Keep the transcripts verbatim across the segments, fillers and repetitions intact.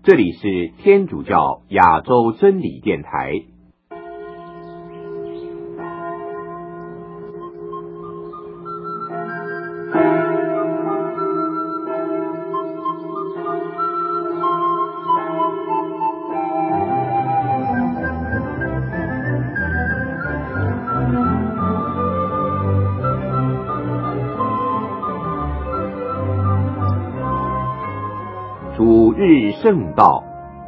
这里是天主教亚洲真理电台。主日圣道，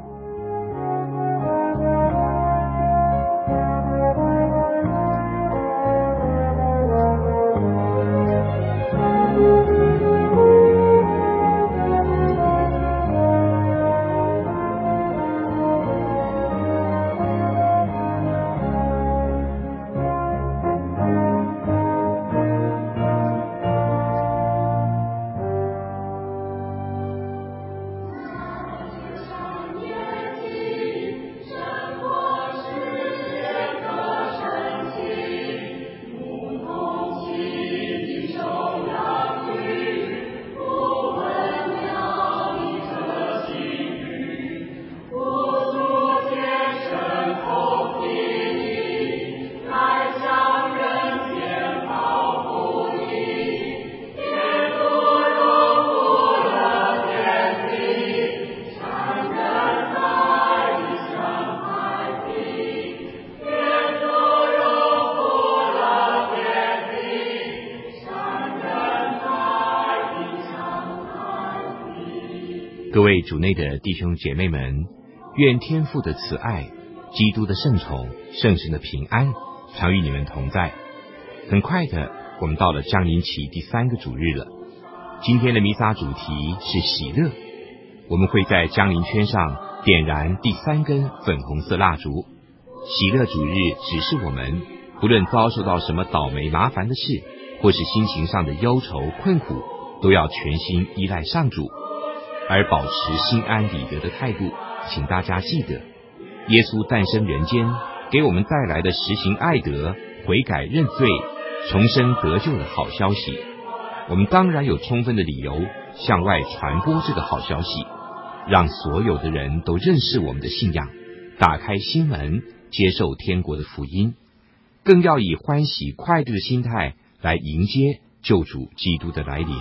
各位主内的弟兄姐妹们，愿天父的慈爱、基督的圣宠、圣神的平安常与你们同在。很快的，我们到了降临期第三个主日了。今天的弥撒主题是喜乐，我们会在降临圈上点燃第三根粉红色蜡烛。喜乐主日指示我们，不论遭受到什么倒霉麻烦的事，或是心情上的忧愁困苦，都要全心依赖上主，而保持心安理得的态度。请大家记得，耶稣诞生人间，给我们带来的实行爱德、悔改认罪、重生得救的好消息。我们当然有充分的理由向外传播这个好消息，让所有的人都认识我们的信仰，打开心门，接受天国的福音，更要以欢喜快乐的心态来迎接救主基督的来临。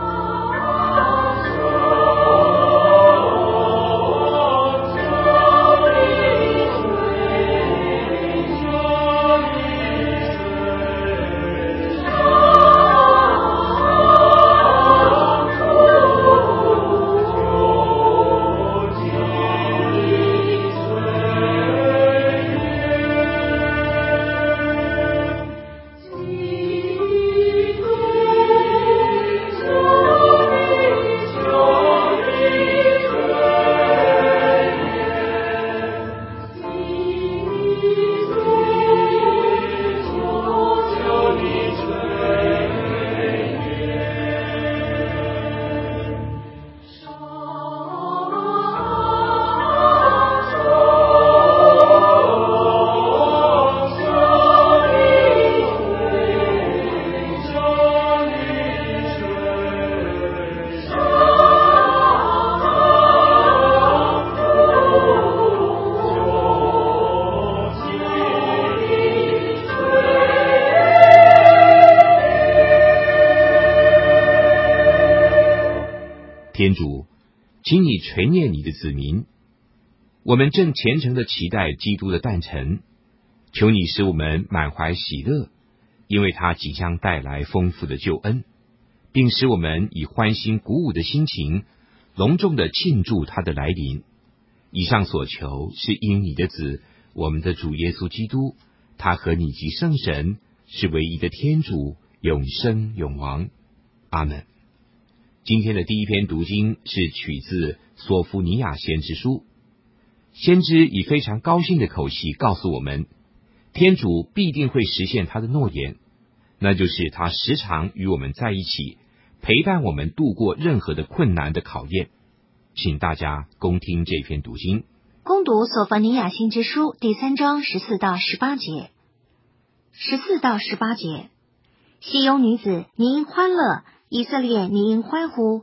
天主，请你垂念你的子民，我们正虔诚地期待基督的诞辰，求你使我们满怀喜乐，因为他即将带来丰富的救恩，并使我们以欢欣鼓舞的心情，隆重地庆祝他的来临。以上所求是因你的子，我们的主耶稣基督，他和你及圣神是唯一的天主，永生永王。阿们。今天的第一篇读经是取自索福尼亚先知书。先知以非常高兴的口气告诉我们，天主必定会实现他的诺言，那就是他时常与我们在一起，陪伴我们度过任何的困难的考验。请大家恭听这篇读经。 恭读索福尼亚先知书第三章十四到十八节。十四到十八节，西雍女子，你应欢乐；以色列，你应欢呼；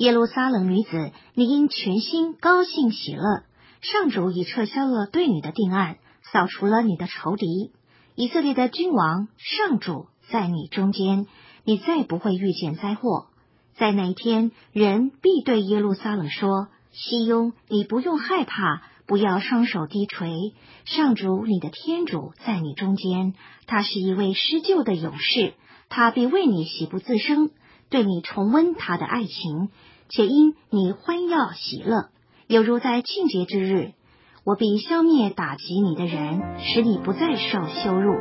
耶路撒冷女子，你应全心高兴喜乐，上主已撤销了对你的定案，扫除了你的仇敌。以色列的君王上主在你中间，你再不会遇见灾祸。在那一天，人必对耶路撒冷说：西雍，你不用害怕，不要双手低垂，上主你的天主在你中间，他是一位施救的勇士，他必为你喜不自胜，对你重温他的爱情，且因你欢耀喜乐，犹如在庆节之日。我必消灭打击你的人，使你不再受羞辱。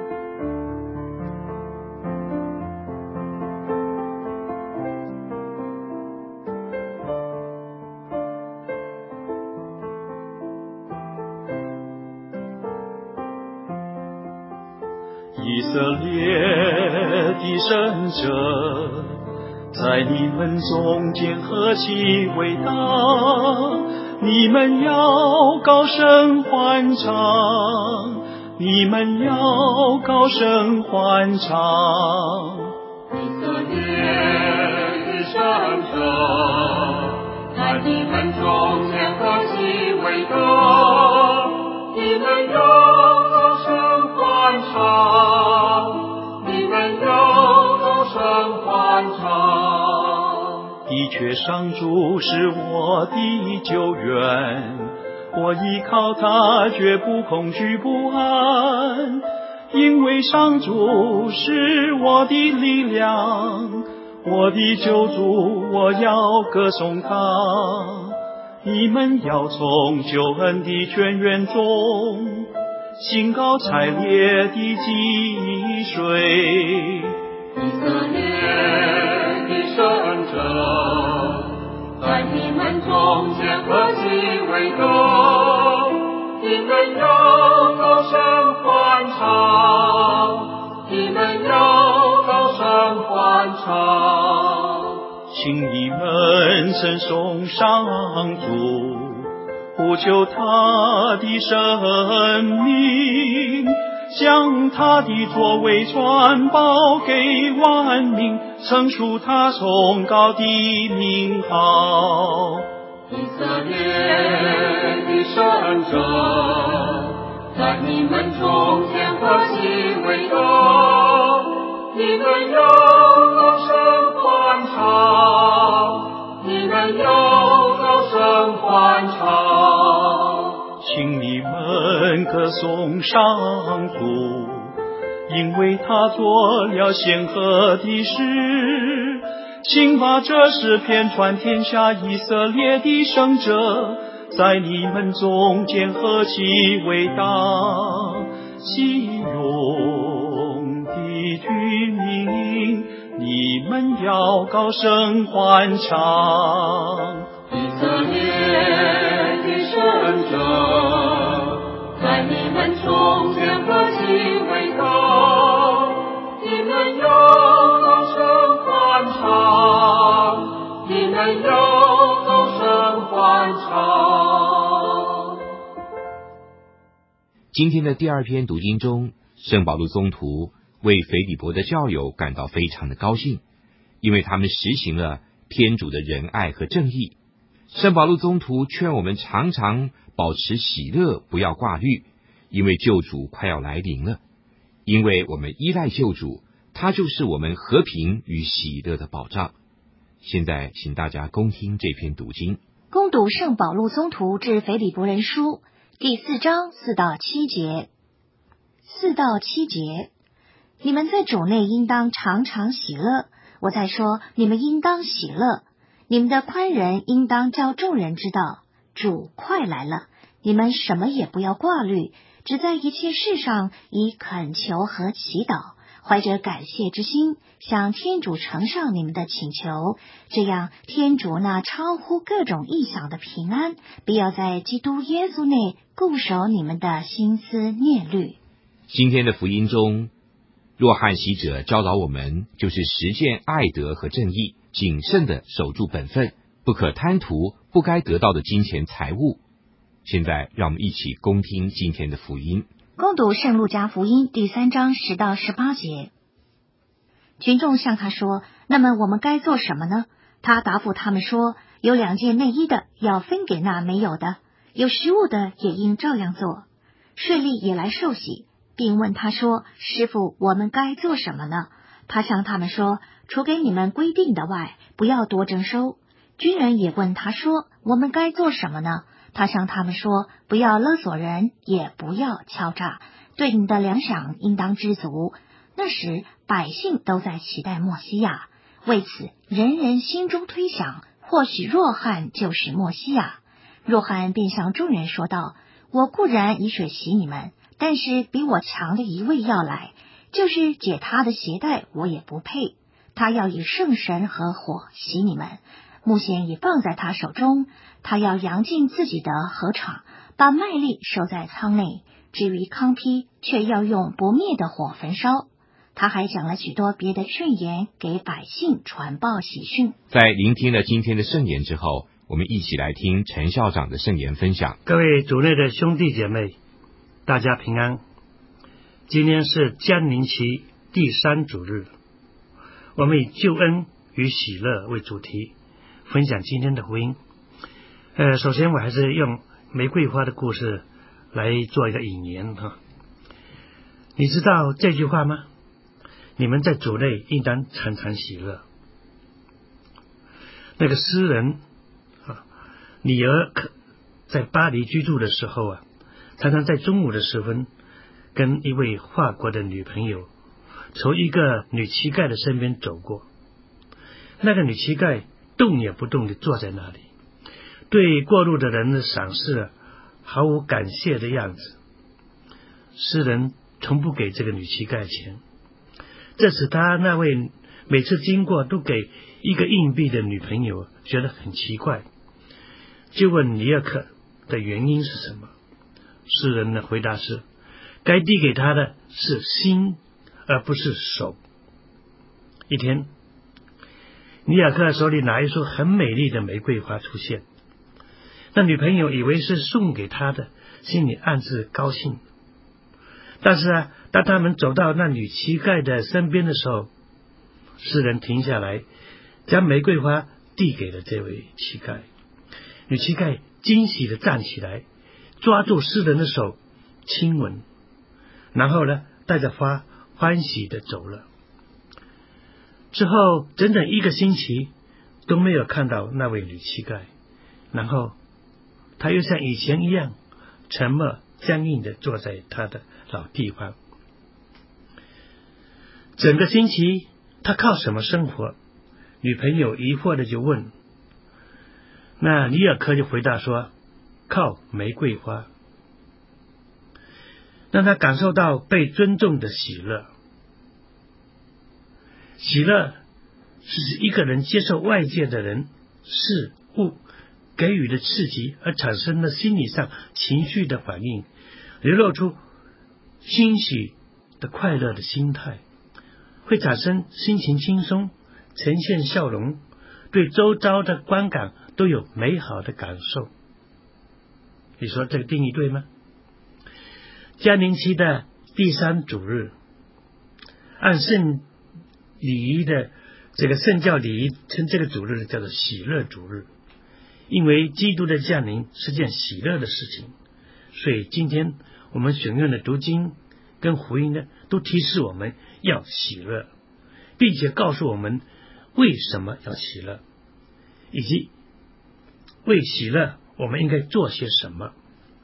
以色列的圣者，在你们中间何其伟大！你们要高声欢唱，你们要高声欢唱。 以色列的圣者，在你们中间何其伟大！你们要高声欢唱，你们要高声欢唱。 的确，上主是我的救援，我依靠他，绝不恐惧不安，因为上主是我的力量，我的救主，我要歌颂他。你们要从救恩的泉源中，兴高采烈的汲水。 以色列的圣者，在你们中间何其伟大！你们要高声欢唱，你们要高声欢唱。 请你们称颂上主，呼求他的圣名，将他的作为传报给万民，称述他崇高的名号。 以色列的圣者，在你们中间何其伟大！你们要高声欢唱，你们要高声欢唱。 请你们歌颂上主，因为他做了显赫的事。请把这诗篇传天下，以色列的圣者，在你们中间何其伟大！西雍的居民，你们要高声欢唱。 以色列的圣者，在你们中间何其伟大！你们要高声欢唱，你们要高声欢唱。 今天的第二篇读经中，圣保禄宗徒为腓利伯的教友感到非常的高兴，因为他们实行了天主的仁爱和正义。圣保禄宗徒劝我们常常保持喜乐，不要挂虑，因为救主快要来临了。因为我们依赖救主，他就是我们和平与喜乐的保障。现在请大家恭听这篇读经。 恭读圣保禄宗徒致腓利伯人书第四章四到七节。四到七节，你们在主内应当常常喜乐。我再说，你们应当喜乐。你们的宽仁应当叫众人知道，主快来了。你们什么也不要挂虑，只在一切事上以恳求和祈祷，怀着感谢之心，向天主呈上你们的请求。这样，天主那超乎各种意想的平安，必要在基督耶稣内固守你们的心思念虑。 今天的福音中，若翰洗者教导我们，就是实践爱德和正义，谨慎地守住本分，不可贪图不该得到的金钱财物。现在让我们一起恭听今天的福音。 恭读圣路加福音第三章十到十八节。群众向他说：那么我们该做什么呢？他答复他们说： 有两件内衣的要分给那没有的，有食物的也应照样做。税吏也来受洗，并问他说：师傅，我们该做什么呢？他向他们说：除给你们规定的外，不要多征收。军人也问他说：我们该做什么呢？他向他们说：不要勒索人，也不要敲诈，对你的粮饷应当知足。那时百姓都在期待默西亚，为此人人心中推想，或许若翰就是默西亚。若翰便向众人说道：我固然以水洗你们，但是比我强的一位要来，就是解他的鞋带我也不配。他要以圣神和火洗你们，木弦已放在他手中，他要扬进自己的禾场，把麦粒收在仓内，至于糠坯，却要用不灭的火焚烧。他还讲了许多别的训言，给百姓传报喜讯。 在聆听了今天的圣言之后，我们一起来听陈校长的圣言分享。 各位主内的兄弟姐妹，大家平安。今天是降临期第三主日，我们以救恩与喜乐为主题，分享今天的福音。呃，首先我还是用玫瑰花的故事来做一个引言哈。你知道这句话吗？你们在主内应当常常喜乐。那个诗人啊，里尔克在巴黎居住的时候啊，常常在中午的时分，跟一位法国的女朋友从一个女乞丐的身边走过。那个女乞丐动也不动地坐在那里，对过路的人的赏识毫无感谢的样子。诗人从不给这个女乞丐钱，这使他那位每次经过都给一个硬币的女朋友觉得很奇怪，就问里尔克的原因是什么。诗人的回答是：该递给他的是心，而不是手。一天，里尔克手里拿一束很美丽的玫瑰花出现，那女朋友以为是送给他的，心里暗自高兴。但是啊，当他们走到那女乞丐的身边的时候，诗人停下来，将玫瑰花递给了这位乞丐。女乞丐惊喜地站起来，抓住诗人的手亲吻，然后呢，带着花欢喜地走了。之后整整一个星期都没有看到那位女乞丐，然后她又像以前一样沉默僵硬地坐在她的老地方。整个星期她靠什么生活？女朋友疑惑地就问。那里尔克就回答说：靠玫瑰花。让他感受到被尊重的喜乐。喜乐是指一个人接受外界的人事物给予的刺激而产生的心理上情绪的反应，流露出欣喜的快乐的心态，会产生心情轻松，呈现笑容，对周遭的观感都有美好的感受。你说这个定义对吗？降临期的第三主日，按圣礼仪的这个圣教礼仪称这个主日叫做喜乐主日，因为基督的降临是件喜乐的事情，所以今天我们选用的读经跟福音呢，都提示我们要喜乐，并且告诉我们为什么要喜乐，以及为喜乐我们应该做些什么。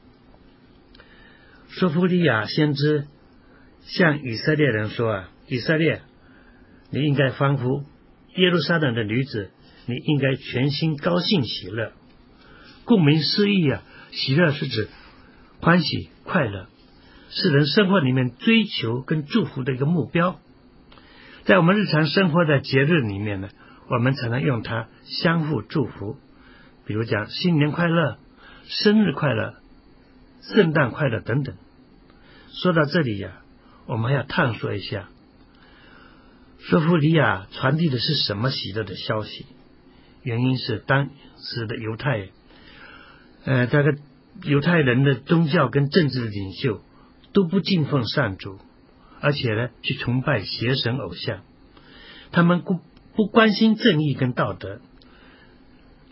索福利亚先知向以色列人说啊，以色列，你应该欢呼，耶路撒冷的女子，你应该全心高兴喜乐。顾名思义啊，喜乐是指欢喜快乐，是人生活里面追求跟祝福的一个目标。在我们日常生活的节日里面呢，我们常常用它相互祝福，比如讲新年快乐、生日快乐、圣诞快乐等等。说到这里呀、啊，我们还要探索一下，索福利亚传递的是什么喜乐的消息？原因是当时的犹太，呃，这个犹太人的宗教跟政治领袖都不敬奉上主，而且呢，去崇拜邪神偶像。他们不不关心正义跟道德，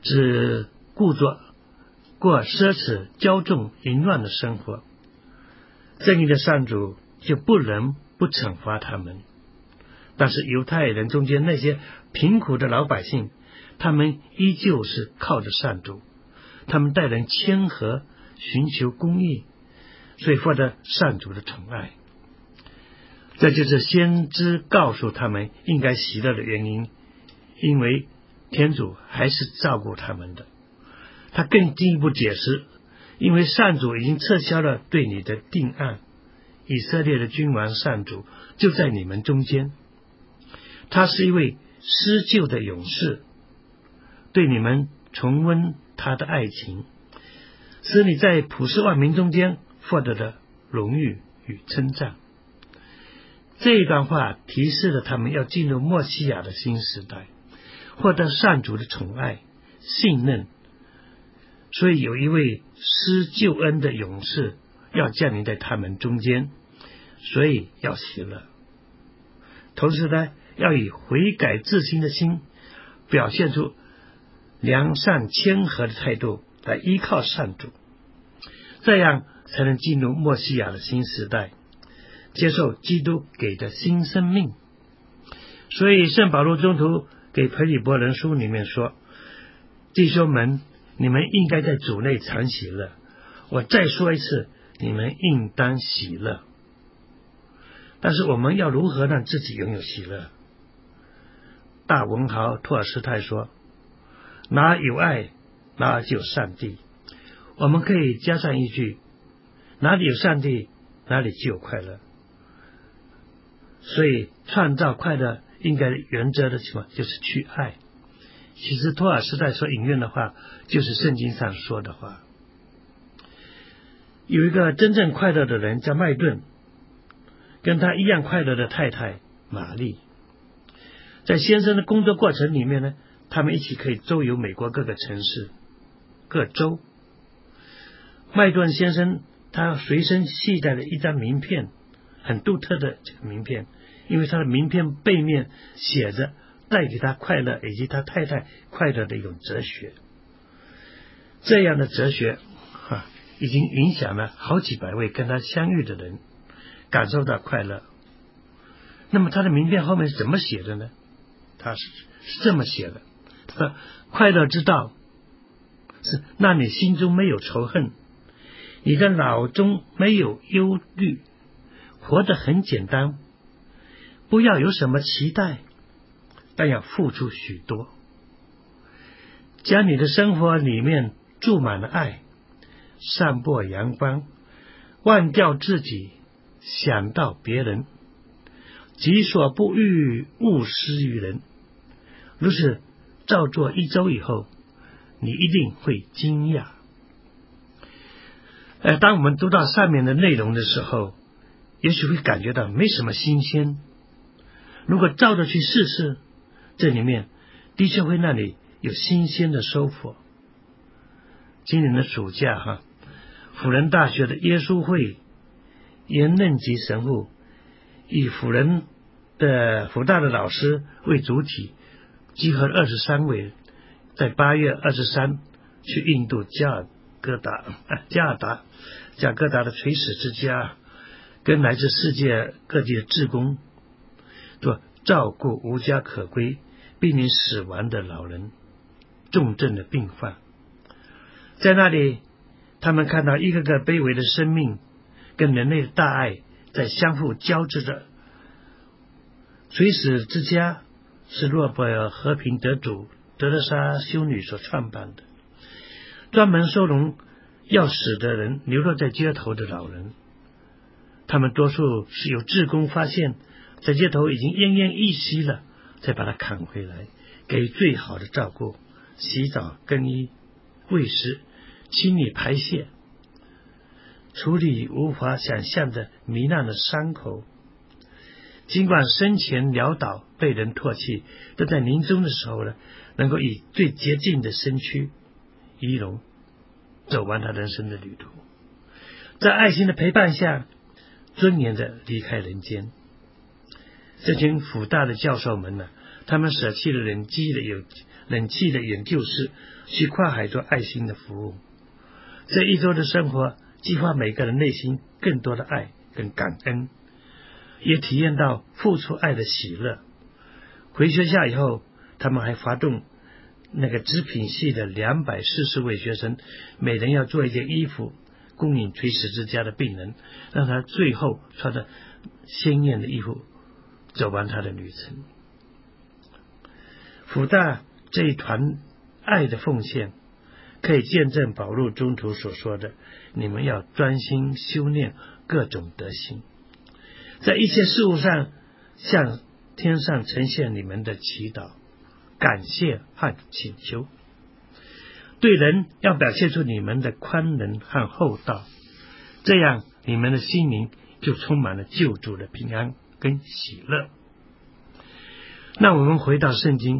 只顾着过奢侈、骄纵、淫乱的生活，正义的上主就不能不惩罚他们。但是犹太人中间那些贫苦的老百姓，他们依旧是靠着上主，他们待人谦和，寻求公义，所以获得上主的宠爱。这就是先知告诉他们应该喜乐的原因，因为天主还是照顾他们的。他更进一步解释，因为上主已经撤销了对你的定案，以色列的君王上主就在你们中间，他是一位施救的勇士，对你们重温他的爱情，使你在普世万民中间获得的荣誉与称赞。这一段话提示了他们要进入默西亚的新时代，获得上主的宠爱、信任，所以有一位施救恩的勇士要降临在他们中间，所以要喜乐。同时呢，要以悔改自新的心，表现出良善谦和的态度来依靠上主，这样才能进入默西亚的新时代，接受基督给的新生命。所以圣保罗宗徒给腓立波人书里面说，弟兄们，你们应该在主内常喜乐。我再说一次，你们应当喜乐。但是我们要如何让自己拥有喜乐？大文豪托尔斯泰说，哪有爱，哪就有上帝。我们可以加上一句，哪里有上帝，哪里就有快乐。所以创造快乐应该原则的情况就是去爱。其实托尔斯泰所引用的话就是圣经上说的话。有一个真正快乐的人叫麦顿，跟他一样快乐的太太玛丽。在先生的工作过程里面呢，他们一起可以周游美国各个城市、各州。麦顿先生他随身携带了一张名片，很独特的这个名片，因为他的名片背面写着带给他快乐以及他太太快乐的一种哲学。这样的哲学啊，已经影响了好几百位跟他相遇的人，感受到快乐。那么他的名片后面是怎么写的呢？他是是这么写的，他说，快乐之道是让你心中没有仇恨，你的脑中没有忧虑，活得很简单，不要有什么期待，但要付出许多，将你的生活里面注满了爱，散播阳光，忘掉自己，想到别人，己所不欲，勿施于人。如是照做一周以后，你一定会惊讶。呃，当我们读到上面的内容的时候，也许会感觉到没什么新鲜。如果照着去试试，这里面的确会让你有新鲜的收获。今年的暑假哈，辅仁大学的耶稣会严任吉神父以辅仁的辅大的老师为主体，集合二十三位，在八月二十三去印度加尔各答、啊、加尔达加尔各答的垂死之家，跟来自世界各地的志工做照顾无家可归、濒临死亡的老人、重症的病患。在那里，他们看到一个个卑微的生命跟人类的大爱在相互交织着。垂死之家是诺贝尔和平得主德勒莎修女所创办的，专门收容要死的人、流落在街头的老人。他们多数是由志工发现在街头已经奄奄一息了，再把他砍回来，给予最好的照顾，洗澡、更衣、喂食、清理排泄，处理无法想象的糜烂的伤口。尽管生前潦倒被人唾弃，都在临终的时候呢，能够以最洁净的身躯仪容走完他人生的旅途，在爱心的陪伴下尊严的离开人间。这群辅大的教授们呢，他们舍弃了人机的有冷气的研究室，去跨海做爱心的服务。这一周的生活激发每个人内心更多的爱跟感恩，也体验到付出爱的喜乐。回学校以后，他们还发动那个织品系的两百四十位学生，每人要做一件衣服供应垂死之家的病人，让他最后穿着鲜艳的衣服走完他的旅程。辅大这一团爱的奉献，可以见证保禄中途所说的：你们要专心修炼各种德行，在一切事物上向天上呈现你们的祈祷、感谢和请求。对人要表现出你们的宽仁和厚道，这样你们的心灵就充满了救主的平安跟喜乐。那我们回到圣经，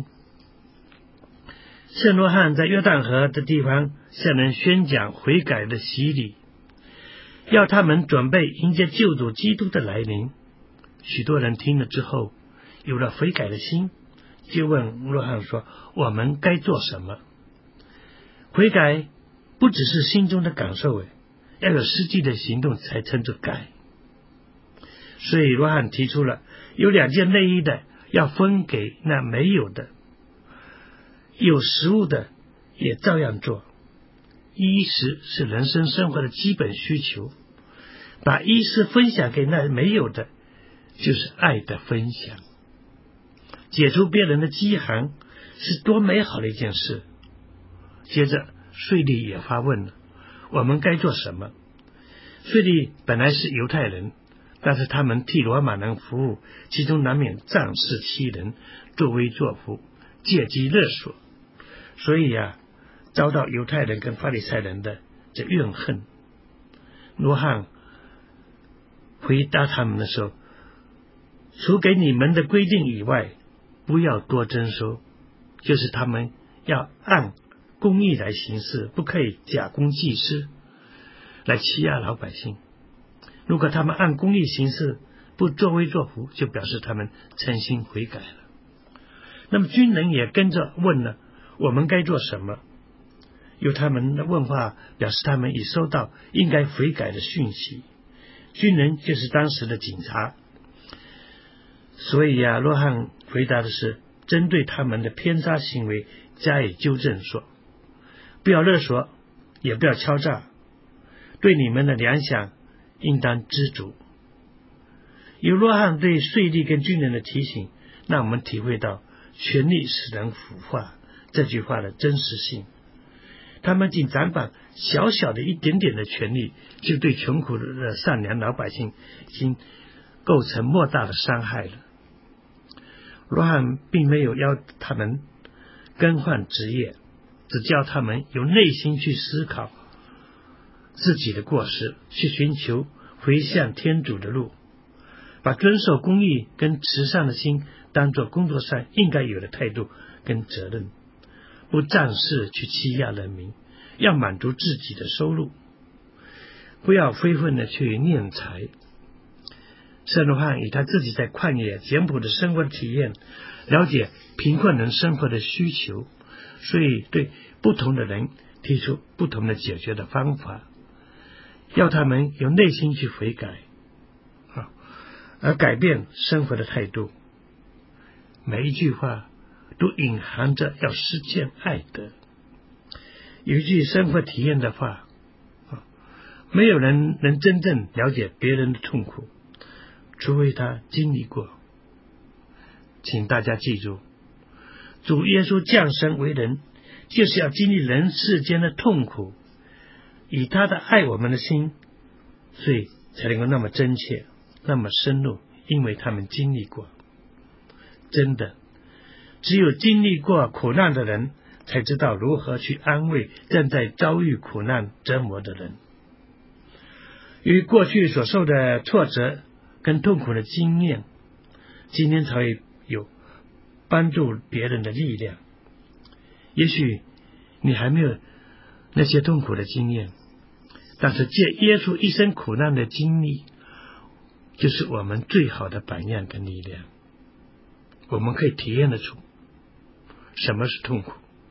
圣约翰在约旦河的地方向人宣讲悔改的洗礼，要他们准备迎接救主基督的来临。许多人听了之后有了悔改的心，就问约翰说：我们该做什么？悔改不只是心中的感受，要有实际的行动才称作改。所以约翰提出了有两件内衣的要分给那没有的，有食物的也照样做。衣食是人生生活的基本需求，把衣食分享给那没有的，就是爱的分享。解除别人的饥寒是多美好的一件事。接着税吏也发问了：我们该做什么？税吏本来是犹太人，但是他们替罗马人服务，其中难免仗势欺人、作威作福、借机勒索，所以啊，遭到犹太人跟法利赛人的这怨恨。约翰回答他们的时候，除给你们的规定以外，不要多征收，就是他们要按公义来行事，不可以假公济私来欺压老百姓。如果他们按公义行事，不作威作福，就表示他们诚心悔改了。那么军人也跟着问了：我们该做什么？由他们的问话表示他们已收到应该悔改的讯息。军人就是当时的警察，所以啊，约翰回答的是针对他们的偏差行为加以纠正，说：不要勒索，也不要敲诈，对你们的粮饷应当知足。有约翰对税吏跟军人的提醒，让我们体会到权力使人腐化这句话的真实性。他们仅掌管小小的一点点的权利，就对穷苦的善良老百姓已经构成莫大的伤害了。约翰并没有要他们更换职业，只叫他们有内心去思考自己的过失，去寻求回向天主的路，把遵守公义跟慈善的心当作工作上应该有的态度跟责任，不仗势去欺压人民，要满足自己的收入，不要非分的去敛财。圣约翰以他自己在旷野简朴的生活体验，了解贫困人生活的需求，所以对不同的人提出不同的解决的方法，要他们有内心去悔改，而改变生活的态度。每一句话都隐含着要实践爱德。有一句生活体验的话，没有人能真正了解别人的痛苦，除非他经历过。请大家记住，主耶稣降生为人，就是要经历人世间的痛苦，以他的爱我们的心，所以才能够那么真切，那么深入，因为他们经历过。真的，只有经历过苦难的人，才知道如何去安慰正在遭遇苦难折磨的人。由于过去所受的挫折跟痛苦的经验，今天才会有帮助别人的力量。也许你还没有那些痛苦的经验，但是借耶稣一生苦难的经历，就是我们最好的榜样跟力量。我们可以体验得出， 什么是痛苦。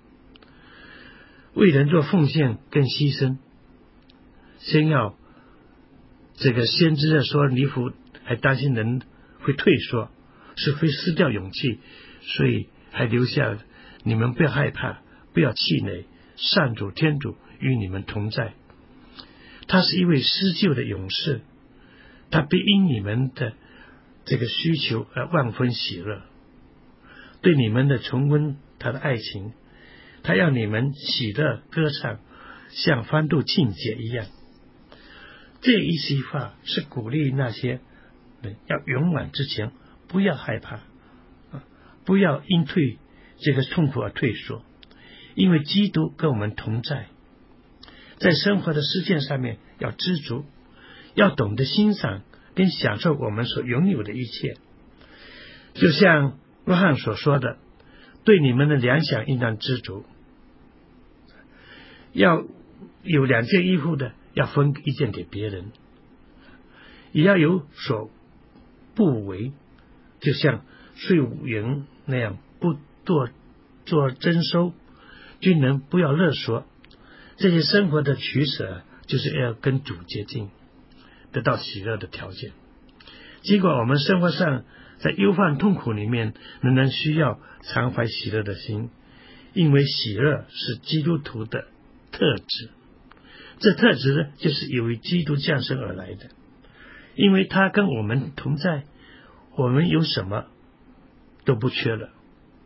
为人做奉献跟牺牲，先要这个先知的说，尼弗还担心人会退缩，是会失掉勇气，所以还留下你们不要害怕，不要气馁，上主天主与你们同在。他是一位施救的勇士，他必因你们的这个需求而万分喜乐，对你们的重温他的爱情，他要你们喜乐歌唱，像欢度庆节一样。这一席话是鼓励那些人要勇往直前，不要害怕，不要因退这个痛苦而退缩，因为基督跟我们同在。在生活的事件上面要知足，要懂得欣赏跟享受我们所拥有的一切。就像约翰所说的，对你们的粮饷应当知足，要有两件衣服的要分一件给别人，也要有所不为，就像税务员那样不做做征收，军人不要勒索。这些生活的取舍就是要跟主接近，得到喜乐的条件。尽管我们生活上在忧患痛苦里面仍然需要常怀喜乐的心，因为喜乐是基督徒的特质。这特质呢，就是由于基督降生而来的，因为他跟我们同在，我们有什么都不缺了，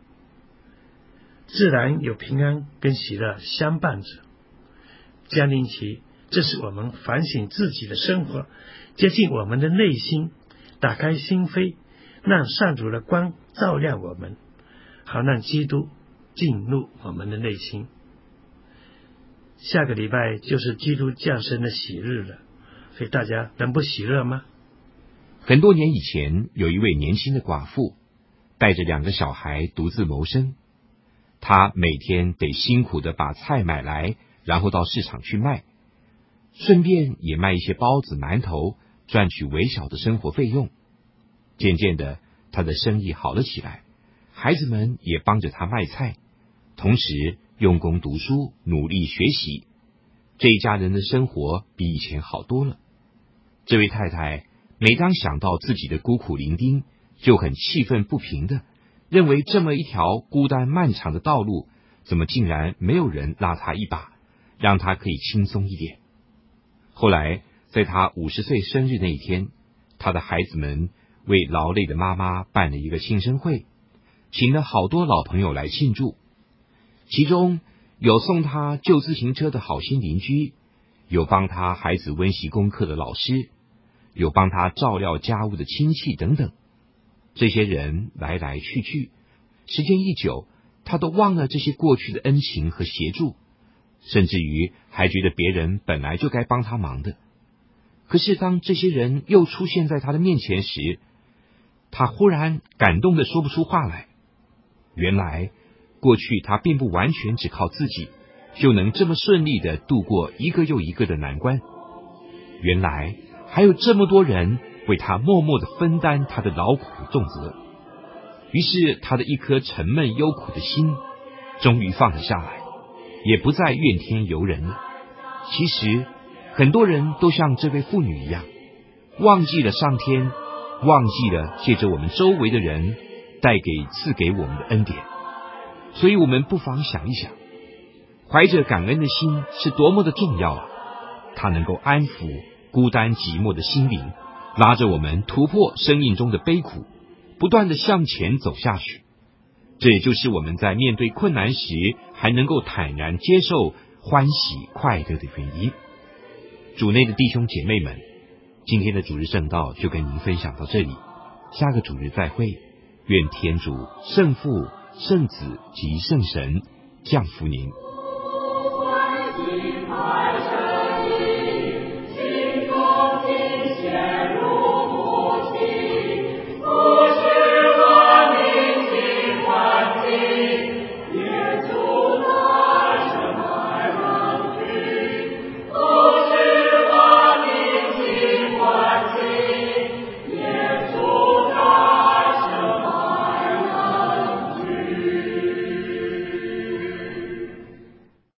自然有平安跟喜乐相伴着。降临期，这是我们反省自己的生活，接近我们的内心，打开心扉，让上主的光照亮我们，好让基督进入我们的内心。下个礼拜就是基督降生的喜日了，所以大家能不喜乐吗？ 很多年以前，有一位年轻的寡妇，带着两个小孩独自谋生。她每天得辛苦的把菜买来，然后到市场去卖，顺便也卖一些包子、馒头，赚取微小的生活费用。渐渐的，她的生意好了起来，孩子们也帮着她卖菜，同时用功读书，努力学习。这一家人的生活比以前好多了。这位太太每当想到自己的孤苦伶仃，就很气愤不平的认为，这么一条孤单漫长的道路，怎么竟然没有人拉她一把，让她可以轻松一点。后来在她五十岁生日那一天，她的孩子们为劳累的妈妈办了一个庆生会，请了好多老朋友来庆祝，其中有送她旧自行车的好心邻居，有帮她孩子温习功课的老师，有帮她照料家务的亲戚等等。这些人来来去去，时间一久，她都忘了这些过去的恩情和协助，甚至于还觉得别人本来就该帮她忙的。可是当这些人又出现在她的面前时，她忽然感动的说不出话来。原来过去她并不完全只靠自己就能这么顺利的度过一个又一个的难关，原来还有这么多人为她默默的分担她的劳苦重责。于是她的一颗沉闷忧苦的心终于放了下来，也不再怨天尤人了。其实很多人都像这位妇女一样，忘记了上天，忘记了借着我们周围的人带给赐给我们的恩典。所以我们不妨想一想，怀着感恩的心是多么的重要啊！它能够安抚孤单寂寞的心灵，拉着我们突破生命中的悲苦，不断的向前走下去。这也就是我们在面对困难时还能够坦然接受、欢喜快乐的原因。主内的弟兄姐妹们，今天的主日圣道就跟您分享到这里，下个主日再会。愿天主圣父、圣子及圣神降福您。